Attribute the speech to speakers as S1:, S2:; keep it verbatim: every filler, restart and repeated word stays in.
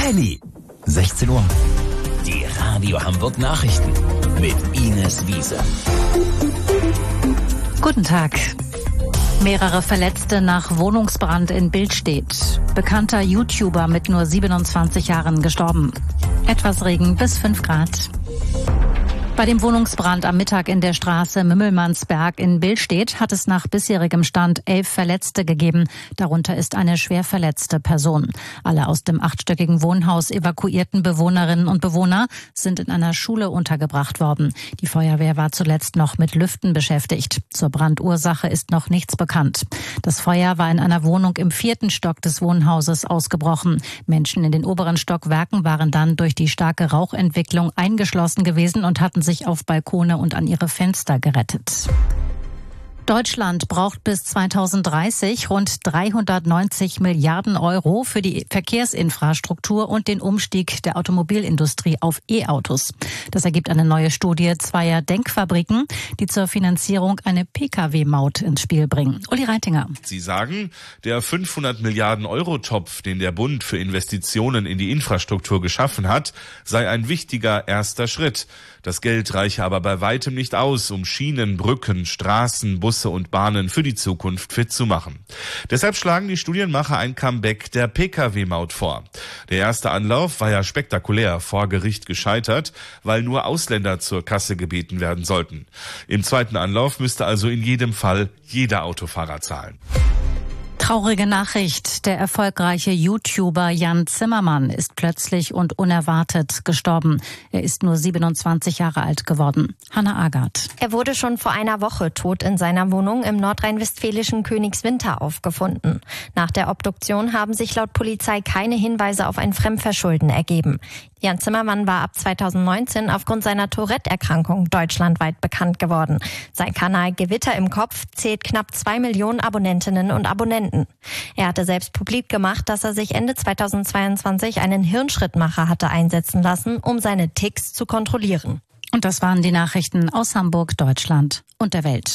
S1: Penny. sechzehn Uhr. Die Radio Hamburg Nachrichten mit Ines Wiese.
S2: Guten Tag. Mehrere Verletzte nach Wohnungsbrand in Billstedt. Bekannter YouTuber mit nur siebenundzwanzig Jahren gestorben. Etwas Regen bis fünf Grad. Bei dem Wohnungsbrand am Mittag in der Straße Mümmelmannsberg in Billstedt hat es nach bisherigem Stand elf Verletzte gegeben. Darunter ist eine schwer verletzte Person. Alle aus dem achtstöckigen Wohnhaus evakuierten Bewohnerinnen und Bewohner sind in einer Schule untergebracht worden. Die Feuerwehr war zuletzt noch mit Lüften beschäftigt. Zur Brandursache ist noch nichts bekannt. Das Feuer war in einer Wohnung im vierten Stock des Wohnhauses ausgebrochen. Menschen in den oberen Stockwerken waren dann durch die starke Rauchentwicklung eingeschlossen gewesen und hatten sich auf Balkone und an ihre Fenster gerettet. Deutschland braucht bis zweitausenddreißig rund dreihundertneunzig Milliarden Euro für die Verkehrsinfrastruktur und den Umstieg der Automobilindustrie auf E-Autos. Das ergibt eine neue Studie zweier Denkfabriken, die zur Finanzierung eine Pkw-Maut ins Spiel bringen. Uli Reitinger.
S3: Sie sagen, der fünfhundert Milliarden Euro Topf, den der Bund für Investitionen in die Infrastruktur geschaffen hat, sei ein wichtiger erster Schritt. Das Geld reiche aber bei weitem nicht aus, um Schienen, Brücken, Straßen, Busse und Bahnen für die Zukunft fit zu machen. Deshalb schlagen die Studienmacher ein Comeback der Pkw-Maut vor. Der erste Anlauf war ja spektakulär vor Gericht gescheitert, weil nur Ausländer zur Kasse gebeten werden sollten. Im zweiten Anlauf müsste also in jedem Fall jeder Autofahrer zahlen.
S2: Traurige Nachricht. Der erfolgreiche YouTuber Jan Zimmermann ist plötzlich und unerwartet gestorben. Er ist nur siebenundzwanzig Jahre alt geworden. Hanna Agard.
S4: Er wurde schon vor einer Woche tot in seiner Wohnung im nordrhein-westfälischen Königswinter aufgefunden. Nach der Obduktion haben sich laut Polizei keine Hinweise auf ein Fremdverschulden ergeben. Jan Zimmermann war ab zweitausendneunzehn aufgrund seiner Tourette-Erkrankung deutschlandweit bekannt geworden. Sein Kanal Gewitter im Kopf zählt knapp zwei Millionen Abonnentinnen und Abonnenten. Er hatte selbst publik gemacht, dass er sich Ende zweitausendzweiundzwanzig einen Hirnschrittmacher hatte einsetzen lassen, um seine Ticks zu kontrollieren.
S2: Und das waren die Nachrichten aus Hamburg, Deutschland und der Welt.